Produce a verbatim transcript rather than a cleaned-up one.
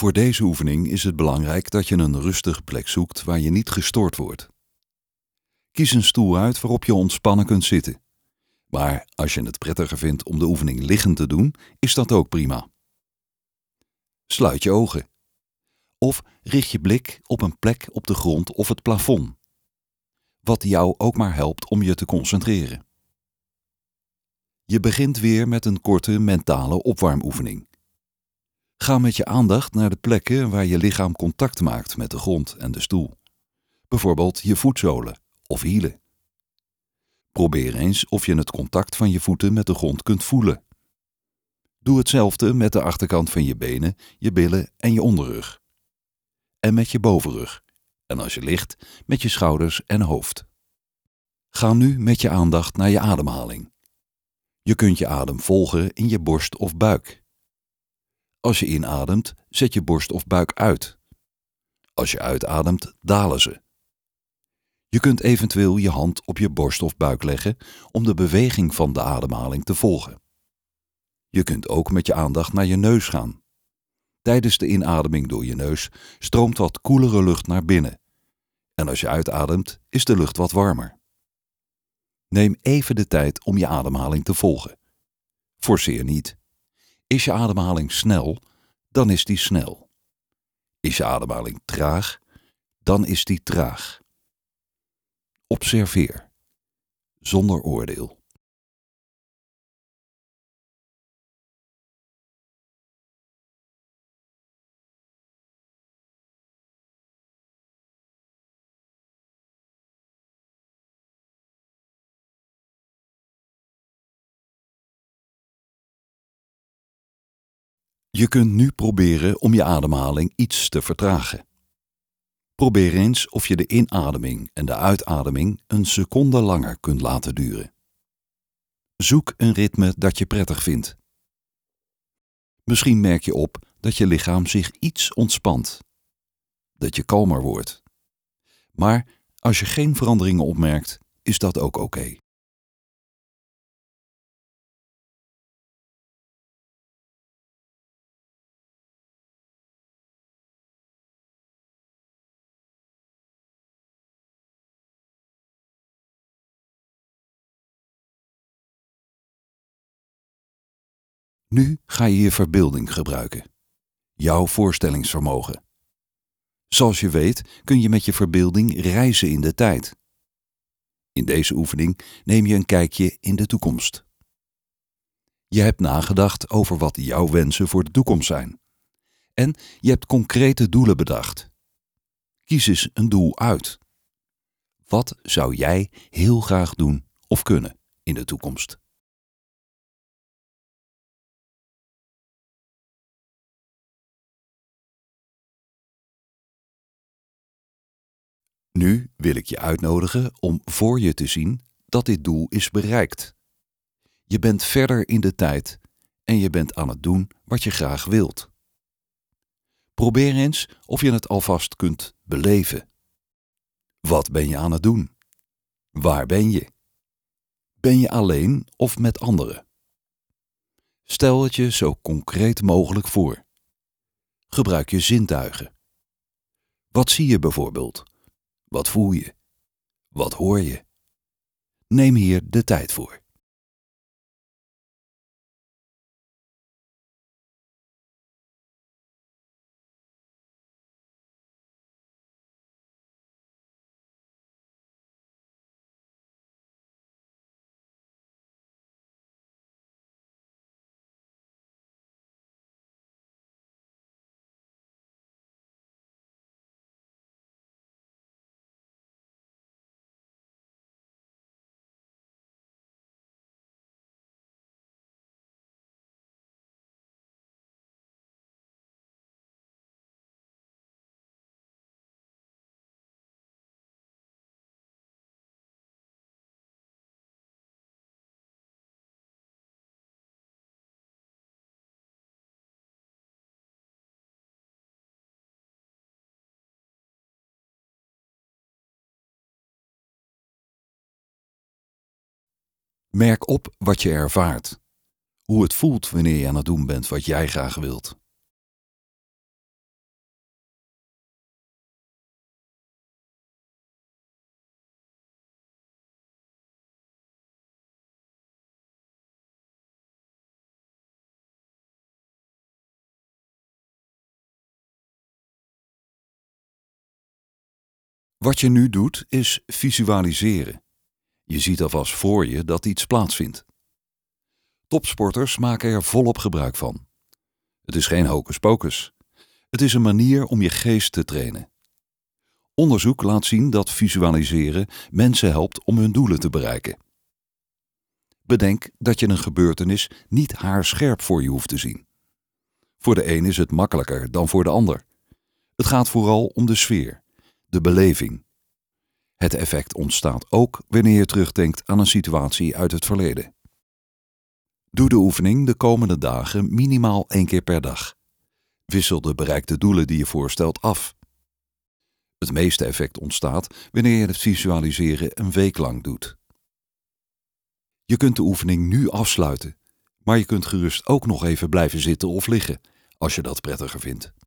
Voor deze oefening is het belangrijk dat je een rustige plek zoekt waar je niet gestoord wordt. Kies een stoel uit waarop je ontspannen kunt zitten. Maar als je het prettiger vindt om de oefening liggend te doen, is dat ook prima. Sluit je ogen. Of richt je blik op een plek op de grond of het plafond. Wat jou ook maar helpt om je te concentreren. Je begint weer met een korte mentale opwarmoefening. Ga met je aandacht naar de plekken waar je lichaam contact maakt met de grond en de stoel. Bijvoorbeeld je voetzolen of hielen. Probeer eens of je het contact van je voeten met de grond kunt voelen. Doe hetzelfde met de achterkant van je benen, je billen en je onderrug. En met je bovenrug. En als je ligt, met je schouders en hoofd. Ga nu met je aandacht naar je ademhaling. Je kunt je adem volgen in je borst of buik. Als je inademt, zet je borst of buik uit. Als je uitademt, dalen ze. Je kunt eventueel je hand op je borst of buik leggen om de beweging van de ademhaling te volgen. Je kunt ook met je aandacht naar je neus gaan. Tijdens de inademing door je neus stroomt wat koelere lucht naar binnen. En als je uitademt, is de lucht wat warmer. Neem even de tijd om je ademhaling te volgen. Forceer niet. Is je ademhaling snel, dan is die snel. Is je ademhaling traag, dan is die traag. Observeer, zonder oordeel. Je kunt nu proberen om je ademhaling iets te vertragen. Probeer eens of je de inademing en de uitademing een seconde langer kunt laten duren. Zoek een ritme dat je prettig vindt. Misschien merk je op dat je lichaam zich iets ontspant, dat je kalmer wordt. Maar als je geen veranderingen opmerkt, is dat ook oké. Nu ga je je verbeelding gebruiken. Jouw voorstellingsvermogen. Zoals je weet kun je met je verbeelding reizen in de tijd. In deze oefening neem je een kijkje in de toekomst. Je hebt nagedacht over wat jouw wensen voor de toekomst zijn. En je hebt concrete doelen bedacht. Kies eens een doel uit. Wat zou jij heel graag doen of kunnen in de toekomst? Nu wil ik je uitnodigen om voor je te zien dat dit doel is bereikt. Je bent verder in de tijd en je bent aan het doen wat je graag wilt. Probeer eens of je het alvast kunt beleven. Wat ben je aan het doen? Waar ben je? Ben je alleen of met anderen? Stel het je zo concreet mogelijk voor. Gebruik je zintuigen. Wat zie je bijvoorbeeld? Wat voel je? Wat hoor je? Neem hier de tijd voor. Merk op wat je ervaart. Hoe het voelt wanneer je aan het doen bent wat jij graag wilt. Wat je nu doet is visualiseren. Je ziet alvast voor je dat iets plaatsvindt. Topsporters maken er volop gebruik van. Het is geen hocus pocus. Het is een manier om je geest te trainen. Onderzoek laat zien dat visualiseren mensen helpt om hun doelen te bereiken. Bedenk dat je een gebeurtenis niet haarscherp voor je hoeft te zien. Voor de een is het makkelijker dan voor de ander. Het gaat vooral om de sfeer, de beleving. Het effect ontstaat ook wanneer je terugdenkt aan een situatie uit het verleden. Doe de oefening de komende dagen minimaal één keer per dag. Wissel de bereikte doelen die je voorstelt af. Het meeste effect ontstaat wanneer je het visualiseren een week lang doet. Je kunt de oefening nu afsluiten, maar je kunt gerust ook nog even blijven zitten of liggen, als je dat prettiger vindt.